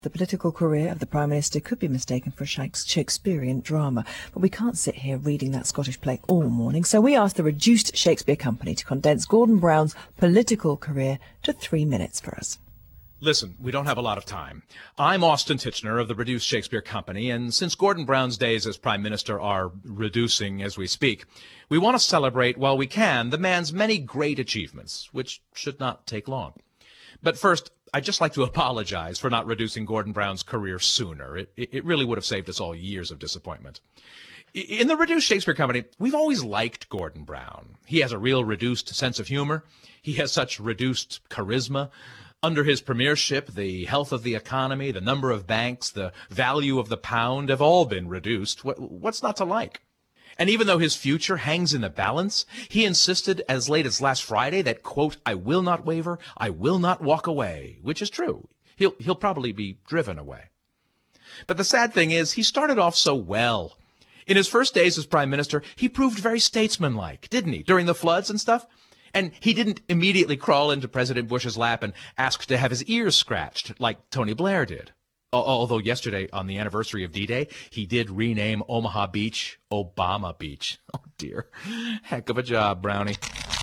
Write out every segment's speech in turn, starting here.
The political career of the Prime Minister could be mistaken for a Shakespearean drama, but we can't sit here reading that Scottish play all morning, so we asked the Reduced Shakespeare Company to condense Gordon Brown's political career to 3 minutes for us. Listen, we don't have a lot of time. I'm Austin Titchener of the Reduced Shakespeare Company, and since Gordon Brown's days as Prime Minister are reducing as we speak, we want to celebrate, while we can, the man's many great achievements, which should not take long. But first, I'd just like to apologize for not reducing Gordon Brown's career sooner. It really would have saved us all years of disappointment. In the Reduced Shakespeare Company, we've always liked Gordon Brown. He has a real reduced sense of humor. He has such reduced charisma. Under his premiership, the health of the economy, the number of banks, the value of the pound have all been reduced. What's not to like? And even though his future hangs in the balance, he insisted as late as last Friday that, quote, "I will not waver, I will not walk away," which is true. He'll probably be driven away. But the sad thing is, he started off so well. In his first days as Prime Minister, he proved very statesmanlike, didn't he, during the floods and stuff? And he didn't immediately crawl into President Bush's lap and ask to have his ears scratched like Tony Blair did. Although yesterday, on the anniversary of D-Day, he did rename Omaha Beach Obama Beach. Oh, dear. Heck of a job, Brownie.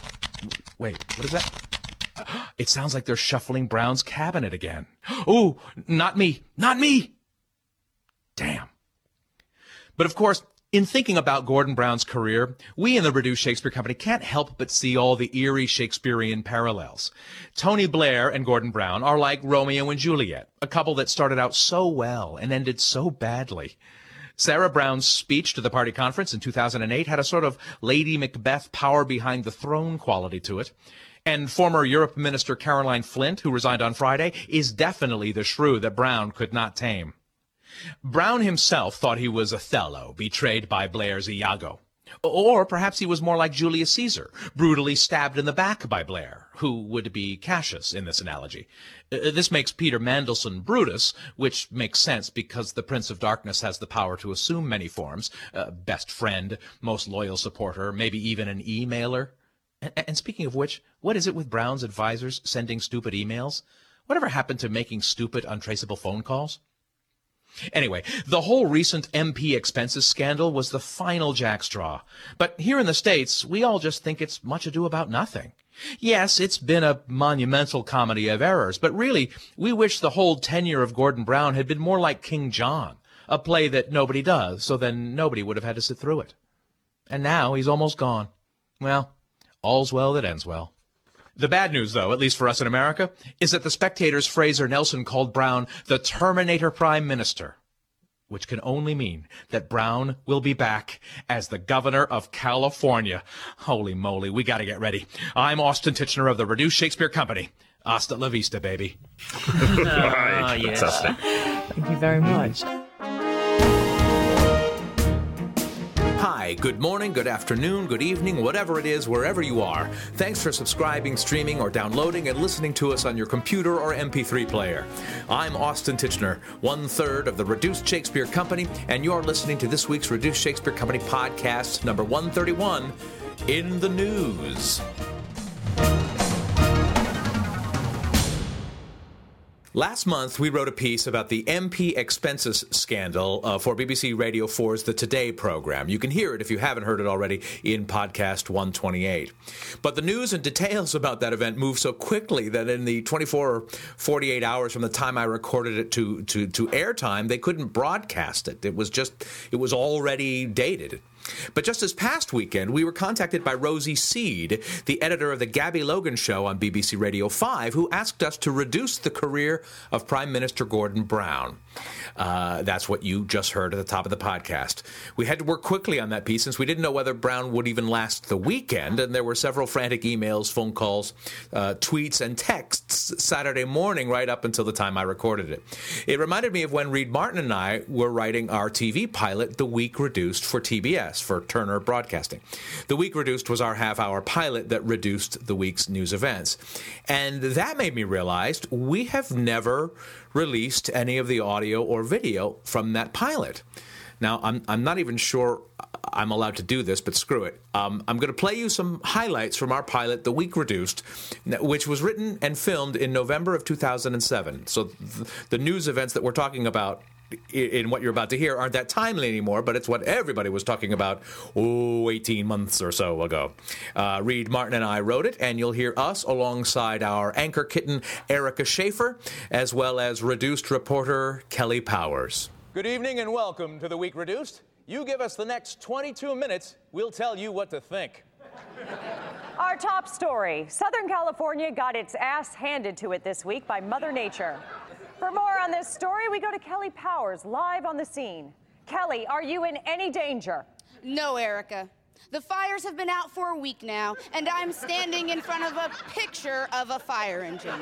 Wait, what is that? It sounds like they're shuffling Brown's cabinet again. Oh, not me. Not me. Damn. But of course, in thinking about Gordon Brown's career, we in the Reduced Shakespeare Company can't help but see all the eerie Shakespearean parallels. Tony Blair and Gordon Brown are like Romeo and Juliet, a couple that started out so well and ended so badly. Sarah Brown's speech to the party conference in 2008 had a sort of Lady Macbeth power behind the throne quality to it. And former Europe Minister Caroline Flint, who resigned on Friday, is definitely the shrew that Brown could not tame. Brown himself thought he was Othello, betrayed by Blair's Iago. Or perhaps he was more like Julius Caesar, brutally stabbed in the back by Blair, who would be Cassius in this analogy. This makes Peter Mandelson Brutus, which makes sense because the Prince of Darkness has the power to assume many forms, best friend, most loyal supporter, maybe even an emailer. And speaking of which, what is it with Brown's advisors sending stupid emails? Whatever happened to making stupid, untraceable phone calls? Anyway, the whole recent MP expenses scandal was the final jackstraw. But here in the States, we all just think it's much ado about nothing. Yes, it's been a monumental comedy of errors, but really, we wish the whole tenure of Gordon Brown had been more like King John, a play that nobody does, so then nobody would have had to sit through it. And now he's almost gone. Well, all's well that ends well. The bad news, though, at least for us in America, is that the Spectator's Fraser Nelson called Brown the Terminator Prime Minister, which can only mean that Brown will be back as the governor of California. Holy moly, we got to get ready. I'm Austin Titchener of the Reduced Shakespeare Company. Hasta la vista, baby. Yes. Thank you very much. Hi, good morning, good afternoon, good evening, whatever it is, wherever you are. Thanks for subscribing, streaming, or downloading and listening to us on your computer or MP3 player. I'm Austin Titchener, 1/3 of the Reduced Shakespeare Company, and you're listening to this week's Reduced Shakespeare Company podcast, number 131, In the News. Last month, we wrote a piece about the MP expenses scandal for BBC Radio 4's The Today program. You can hear it if you haven't heard it already in podcast 128. But the news and details about that event moved so quickly that in the 24 or 48 hours from the time I recorded it to airtime, they couldn't broadcast it. It was already dated. But just this past weekend, we were contacted by Rosie Seed, the editor of the Gabby Logan Show on BBC Radio 5, who asked us to reduce the career of Prime Minister Gordon Brown. That's what you just heard at the top of the podcast. We had to work quickly on that piece since we didn't know whether Brown would even last the weekend, and there were several frantic emails, phone calls, tweets, and texts Saturday morning right up until the time I recorded it. It reminded me of when Reed Martin and I were writing our TV pilot, The Week Reduced, for TBS, for Turner Broadcasting. The Week Reduced was our half-hour pilot that reduced the week's news events. And that made me realize we have never released any of the audio or video from that pilot. Now, I'm not even sure I'm allowed to do this, but screw it. I'm going to play you some highlights from our pilot, The Week Reduced, which was written and filmed in November of 2007. So the news events that we're talking about in what you're about to hear aren't that timely anymore, but it's what everybody was talking about 18 months or so ago. Reed Martin and I wrote it, and you'll hear us alongside our anchor kitten, Erica Schaefer, as well as Reduced reporter Kelly Powers. Good evening and welcome to The Week Reduced. You give us the next 22 minutes, we'll tell you what to think. Our top story, Southern California got its ass handed to it this week by Mother Nature. For more on this story, we go to Kelly Powers, live on the scene. Kelly, are you in any danger? No, Erica. The fires have been out for a week now, and I'm standing in front of a picture of a fire engine.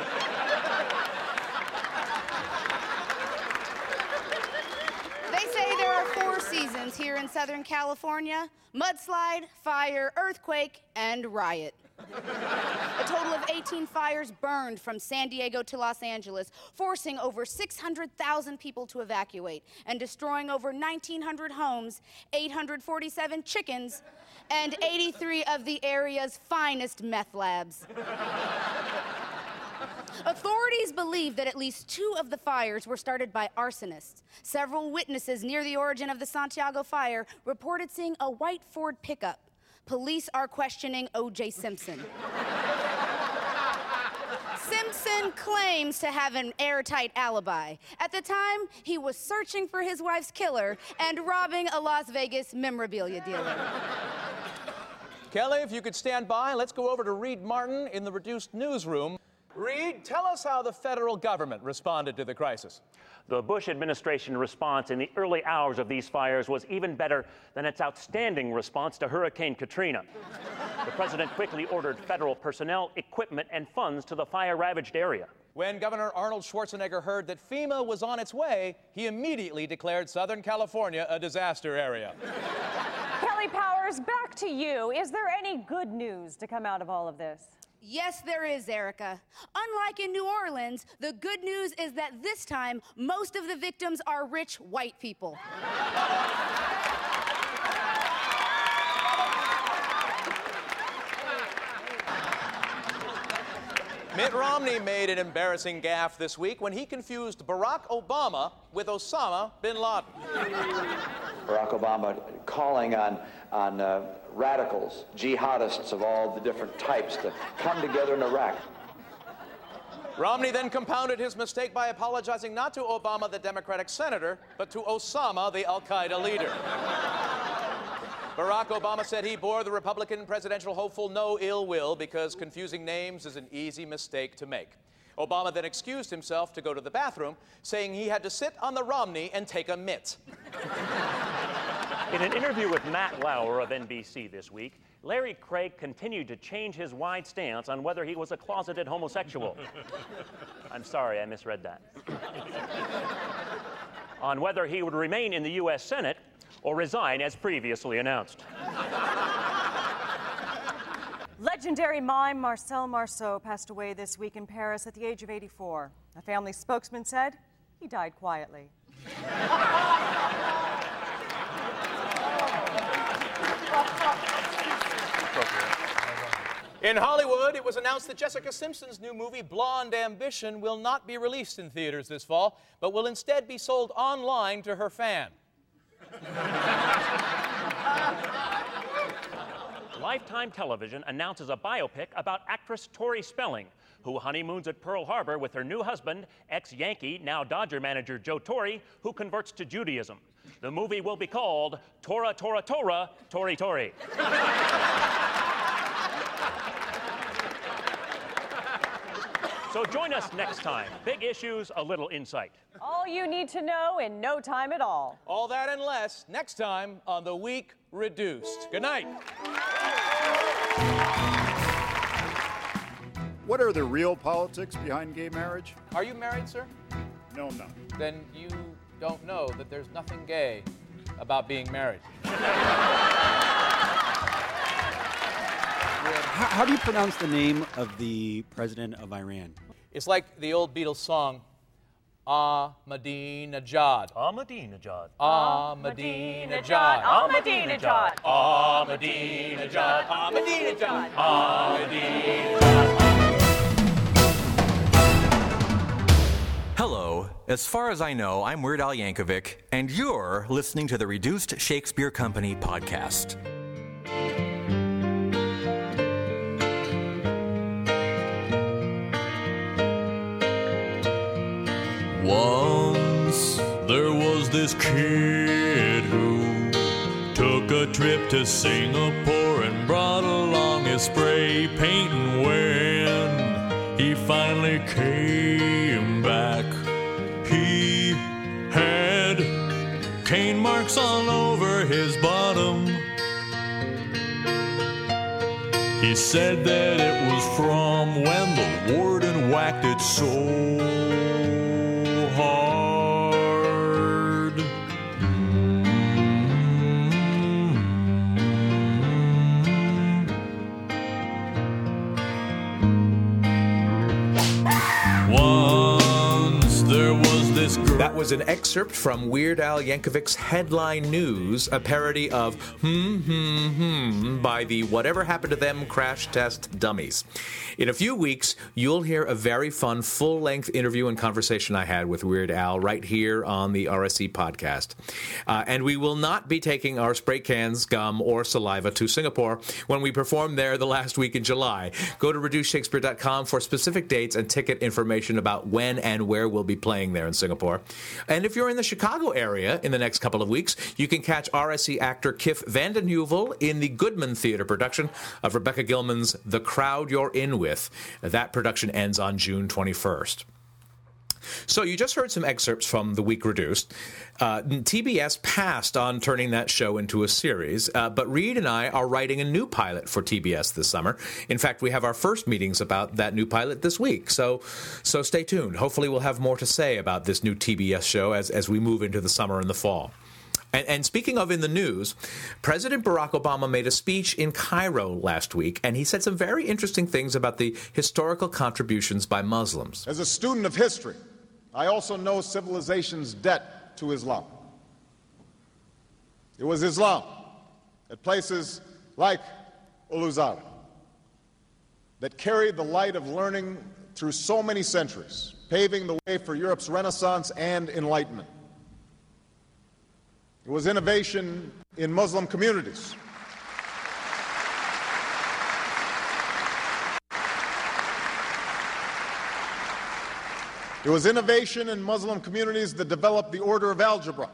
They say there are 4 seasons here in Southern California: mudslide, fire, earthquake, and riot. A total of 18 fires burned from San Diego to Los Angeles, forcing over 600,000 people to evacuate and destroying over 1,900 homes, 847 chickens, and 83 of the area's finest meth labs. Authorities believe that at least 2 of the fires were started by arsonists. Several witnesses near the origin of the Santiago fire reported seeing a white Ford pickup. Police are questioning O.J. Simpson. Simpson claims to have an airtight alibi. At the time, he was searching for his wife's killer and robbing a Las Vegas memorabilia dealer. Kelly, if you could stand by, let's go over to Reed Martin in the Reduced newsroom. Reed, tell us how the federal government responded to the crisis. The Bush administration response in the early hours of these fires was even better than its outstanding response to Hurricane Katrina. The president quickly ordered federal personnel, equipment, and funds to the fire-ravaged area. When Governor Arnold Schwarzenegger heard that FEMA was on its way, he immediately declared Southern California a disaster area. Kelly Powers, back to you. Is there any good news to come out of all of this? Yes, there is, Erica. Unlike in New Orleans, the good news is that this time, most of the victims are rich white people. Mitt Romney made an embarrassing gaffe this week when he confused Barack Obama with Osama bin Laden. Barack Obama calling on radicals, jihadists of all the different types to come together in Iraq. Romney then compounded his mistake by apologizing not to Obama, the Democratic senator, but to Osama, the al-Qaeda leader. Barack Obama said he bore the Republican presidential hopeful no ill will because confusing names is an easy mistake to make. Obama then excused himself to go to the bathroom, saying he had to sit on the Romney and take a mitt. In an interview with Matt Lauer of NBC this week, Larry Craig continued to change his wide stance on whether he was a closeted homosexual. I'm sorry, I misread that. On whether he would remain in the U.S. Senate or resign as previously announced. Legendary mime Marcel Marceau passed away this week in Paris at the age of 84. A family spokesman said he died quietly. In Hollywood, it was announced that Jessica Simpson's new movie, Blonde Ambition, will not be released in theaters this fall, but will instead be sold online to her fan. Lifetime Television announces a biopic about actress Tori Spelling, who honeymoons at Pearl Harbor with her new husband, ex-Yankee, now Dodger manager Joe Torre, who converts to Judaism. The movie will be called Tora, Tora, Tora, Tori, Tori. So join us next time. Big issues, a little insight. All you need to know in no time at all. All that and less next time on The Week Reduced. Good night. What are the real politics behind gay marriage? Are you married, sir? No, I'm not. Then you don't know that there's nothing gay about being married. How do you pronounce the name of the president of Iran? It's like the old Beatles song, Ahmadinejad. Ahmadinejad. Ahmadinejad. Ahmadinejad. Ahmadinejad. Ahmadinejad. Ahmadinejad. Hello. As far as I know, I'm Weird Al Yankovic, and you're listening to the Reduced Shakespeare Company podcast. Once there was this kid who took a trip to Singapore and brought along his spray paint, and when he finally came back, he had cane marks all over his bottom. He said that it was from when the warden whacked it so hard. Once there was this girl. That was an excerpt from Weird Al Yankovic's Headline News, a parody of by the Whatever Happened to Them Crash Test Dummies. In a few weeks, you'll hear a very fun full-length interview and conversation I had with Weird Al right here on the RSC podcast. And we will not be taking our spray cans, gum, or saliva to Singapore when we perform there the last week in July. Go to reducedshakespeare.com for specific dates and ticket information about when and where we'll be playing there in Singapore. And if you're in the Chicago area in the next couple of weeks, you can catch RSC actor Kif Vanden Heuvel in the Goodman Theater production of Rebecca Gilman's The Crowd You're In With. That production ends on June 21st. So you just heard some excerpts from The Week Reduced. TBS passed on turning that show into a series, but Reed and I are writing a new pilot for TBS this summer. In fact, we have our first meetings about that new pilot this week, so stay tuned. Hopefully we'll have more to say about this new TBS show as we move into the summer and the fall. And speaking of in the news, President Barack Obama made a speech in Cairo last week, and he said some very interesting things about the historical contributions by Muslims. As a student of history, I also know civilization's debt to Islam. It was Islam at places like Uluzara that carried the light of learning through so many centuries, paving the way for Europe's Renaissance and Enlightenment. It was innovation in Muslim communities. It was innovation in Muslim communities that developed the order of algebra,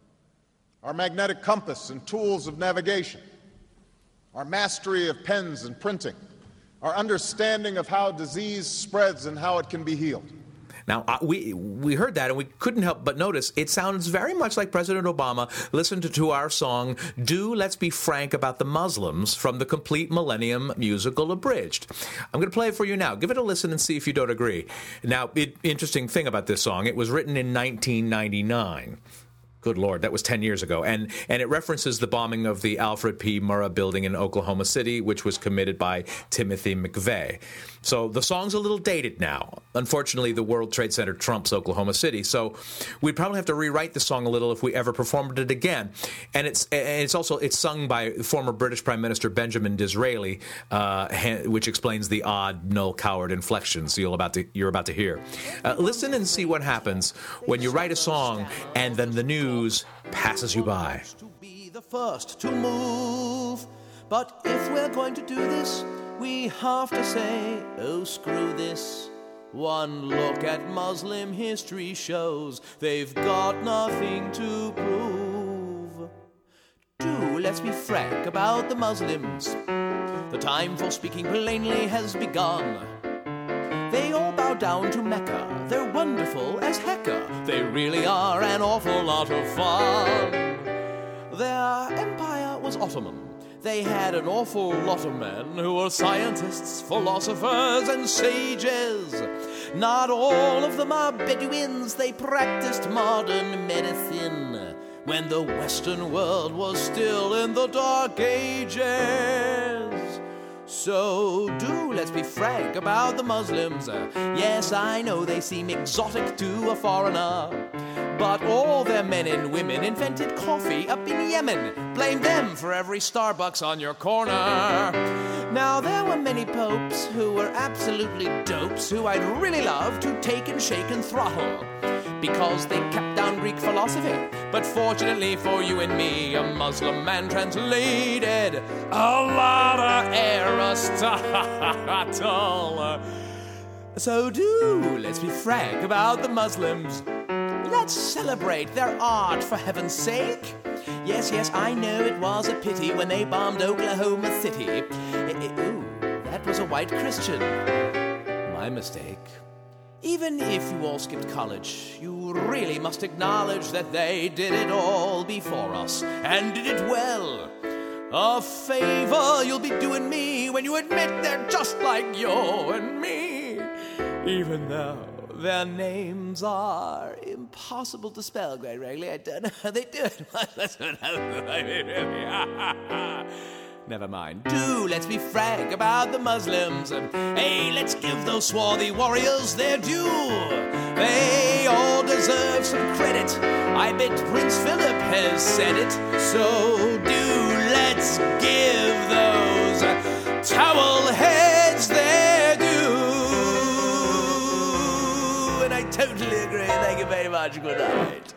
our magnetic compass and tools of navigation, our mastery of pens and printing, our understanding of how disease spreads and how it can be healed. Now, we heard that, and we couldn't help but notice it sounds very much like President Obama listened to our song, Do Let's Be Frank About the Muslims, from the Complete Millennium musical Abridged. I'm going to play it for you now. Give it a listen and see if you don't agree. Now, interesting thing about this song, it was written in 1999. Good Lord, that was 10 years ago. And it references the bombing of the Alfred P. Murrah building in Oklahoma City, which was committed by Timothy McVeigh. So the song's a little dated now. Unfortunately, the World Trade Center trumps Oklahoma City. So we'd probably have to rewrite the song a little if we ever performed it again. And it's sung by former British Prime Minister Benjamin Disraeli, which explains the odd Noel Coward inflections you're about to hear. Listen and see what happens when you write a song and then the news passes you by. To be the first to move, but if we're going to do this, we have to say, oh, screw this. One look at Muslim history shows they've got nothing to prove. Let's be frank about the Muslims. The time for speaking plainly has begun. They all bow down to Mecca. They're wonderful as hecka. They really are an awful lot of fun. Their empire was Ottoman. They had an awful lot of men who were scientists, philosophers, and sages. Not all of them are Bedouins. They practiced modern medicine when the Western world was still in the Dark Ages. So let's be frank about the Muslims. Yes, I know they seem exotic to a foreigner, but all their men and women invented coffee up in Yemen. Blame them for every Starbucks on your corner. Now, there were many popes who were absolutely dopes who I'd really love to take and shake and throttle, because they kept down Greek philosophy. But fortunately for you and me, a Muslim man translated a lot of Aristotle. So let's be frank about the Muslims. Let's celebrate their art, for heaven's sake. Yes, I know it was a pity when they bombed Oklahoma City. Ooh, that was a white Christian. My mistake. Even if you all skipped college, you really must acknowledge that they did it all before us, and did it well. A favor you'll be doing me when you admit they're just like you and me, even though their names are impossible to spell, quite frankly. I don't know how they do it. Never mind. Let's be frank about the Muslims. Hey, let's give those swarthy warriors their due. They all deserve some credit. I bet Prince Philip has said it. So let's give those towel heads their due. And I totally agree. Thank you very much. Good night.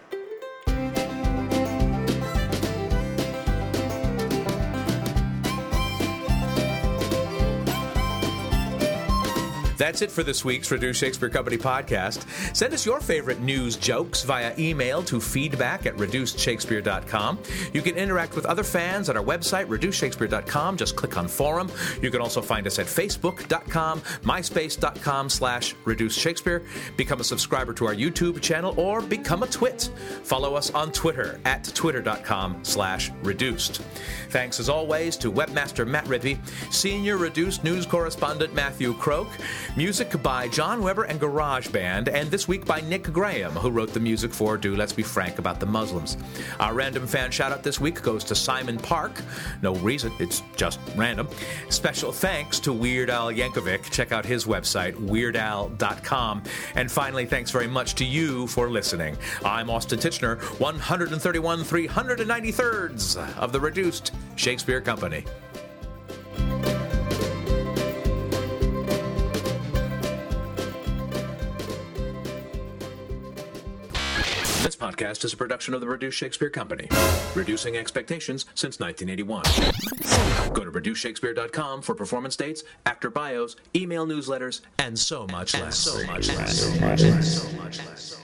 That's it for this week's Reduced Shakespeare Company podcast. Send us your favorite news jokes via email to feedback@reducedshakespeare.com. You can interact with other fans at our website, reducedshakespeare.com. Just click on forum. You can also find us at facebook.com, myspace.com/reducedshakespeare. Become a subscriber to our YouTube channel or become a twit. Follow us on Twitter at twitter.com/reduced. Thanks as always to webmaster Matt Rippey, senior Reduced news correspondent Matthew Croak, music by John Weber and GarageBand, and this week by Nick Graham, who wrote the music for Let's Be Frank About the Muslims. Our random fan shout-out this week goes to Simon Park. No reason, it's just random. Special thanks to Weird Al Yankovic. Check out his website, weirdal.com. And finally, thanks very much to you for listening. I'm Austin Tichenor, 131 393rds of the Reduced Shakespeare Company. This podcast is a production of the Reduced Shakespeare Company, reducing expectations since 1981. Go to reducedshakespeare.com for performance dates, actor bios, email newsletters, and so much less.